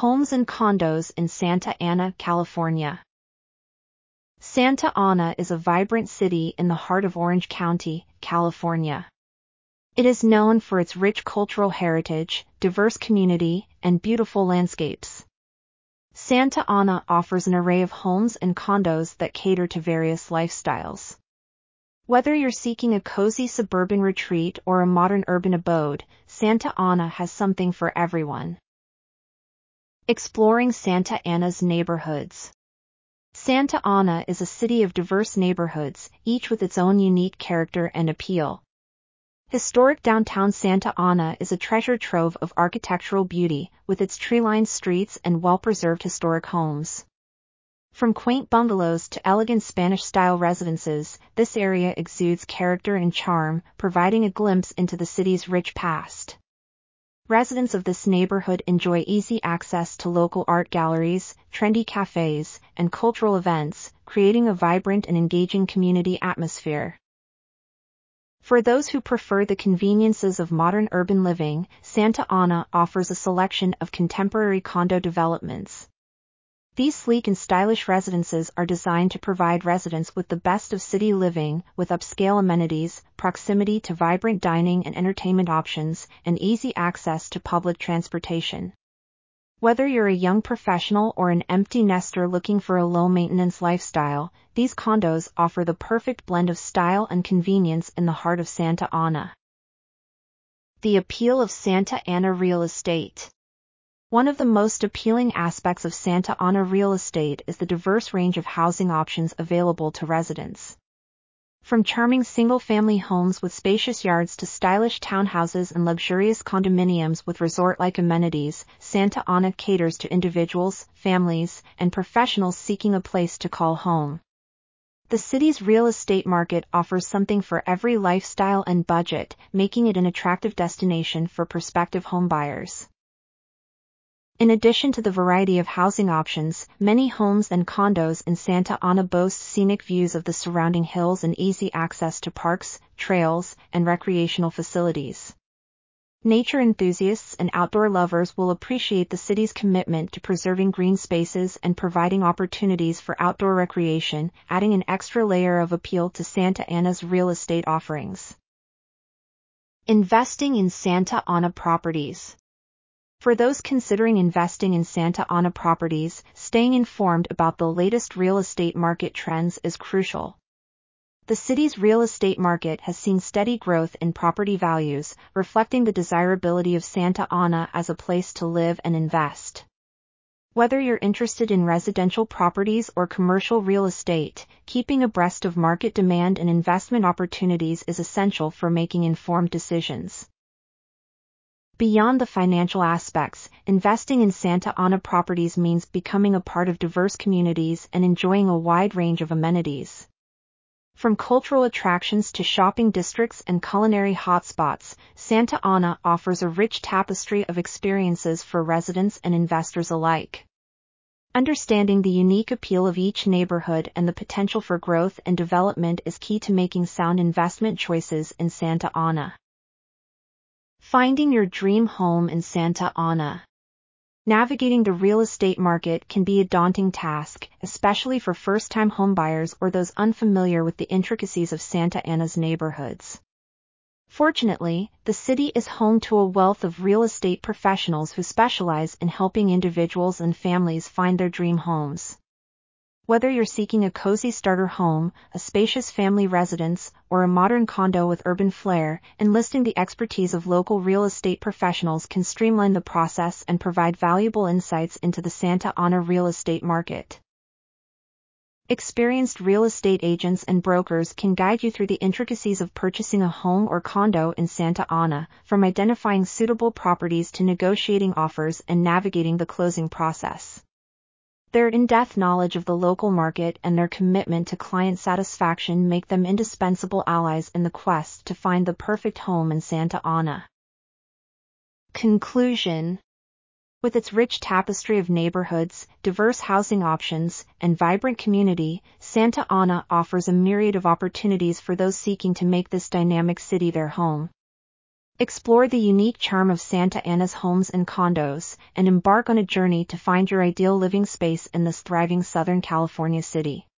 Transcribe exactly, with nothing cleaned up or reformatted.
Homes and condos in Santa Ana, California. Santa Ana is a vibrant city in the heart of Orange County, California. It is known for its rich cultural heritage, diverse community, and beautiful landscapes. Santa Ana offers an array of homes and condos that cater to various lifestyles. Whether you're seeking a cozy suburban retreat or a modern urban abode, Santa Ana has something for everyone. Exploring Santa Ana's neighborhoods. Santa Ana is a city of diverse neighborhoods, each with its own unique character and appeal. Historic downtown Santa Ana is a treasure trove of architectural beauty, with its tree-lined streets and well-preserved historic homes. From quaint bungalows to elegant Spanish-style residences, this area exudes character and charm, providing a glimpse into the city's rich past. Residents of this neighborhood enjoy easy access to local art galleries, trendy cafes, and cultural events, creating a vibrant and engaging community atmosphere. For those who prefer the conveniences of modern urban living, Santa Ana offers a selection of contemporary condo developments. These sleek and stylish residences are designed to provide residents with the best of city living, with upscale amenities, proximity to vibrant dining and entertainment options, and easy access to public transportation. Whether you're a young professional or an empty nester looking for a low-maintenance lifestyle, these condos offer the perfect blend of style and convenience in the heart of Santa Ana. The appeal of Santa Ana real estate. One of the most appealing aspects of Santa Ana real estate is the diverse range of housing options available to residents. From charming single-family homes with spacious yards to stylish townhouses and luxurious condominiums with resort-like amenities, Santa Ana caters to individuals, families, and professionals seeking a place to call home. The city's real estate market offers something for every lifestyle and budget, making it an attractive destination for prospective homebuyers. In addition to the variety of housing options, many homes and condos in Santa Ana boast scenic views of the surrounding hills and easy access to parks, trails, and recreational facilities. Nature enthusiasts and outdoor lovers will appreciate the city's commitment to preserving green spaces and providing opportunities for outdoor recreation, adding an extra layer of appeal to Santa Ana's real estate offerings. Investing in Santa Ana properties. For those considering investing in Santa Ana properties, staying informed about the latest real estate market trends is crucial. The city's real estate market has seen steady growth in property values, reflecting the desirability of Santa Ana as a place to live and invest. Whether you're interested in residential properties or commercial real estate, keeping abreast of market demand and investment opportunities is essential for making informed decisions. Beyond the financial aspects, investing in Santa Ana properties means becoming a part of diverse communities and enjoying a wide range of amenities. From cultural attractions to shopping districts and culinary hotspots, Santa Ana offers a rich tapestry of experiences for residents and investors alike. Understanding the unique appeal of each neighborhood and the potential for growth and development is key to making sound investment choices in Santa Ana. Finding your dream home in Santa Ana. Navigating the real estate market can be a daunting task, especially for first-time homebuyers or those unfamiliar with the intricacies of Santa Ana's neighborhoods. Fortunately, the city is home to a wealth of real estate professionals who specialize in helping individuals and families find their dream homes. Whether you're seeking a cozy starter home, a spacious family residence, or a modern condo with urban flair, enlisting the expertise of local real estate professionals can streamline the process and provide valuable insights into the Santa Ana real estate market. Experienced real estate agents and brokers can guide you through the intricacies of purchasing a home or condo in Santa Ana, from identifying suitable properties to negotiating offers and navigating the closing process. Their in-depth knowledge of the local market and their commitment to client satisfaction make them indispensable allies in the quest to find the perfect home in Santa Ana. Conclusion. With its rich tapestry of neighborhoods, diverse housing options, and vibrant community, Santa Ana offers a myriad of opportunities for those seeking to make this dynamic city their home. Explore the unique charm of Santa Ana's homes and condos, and embark on a journey to find your ideal living space in this thriving Southern California city.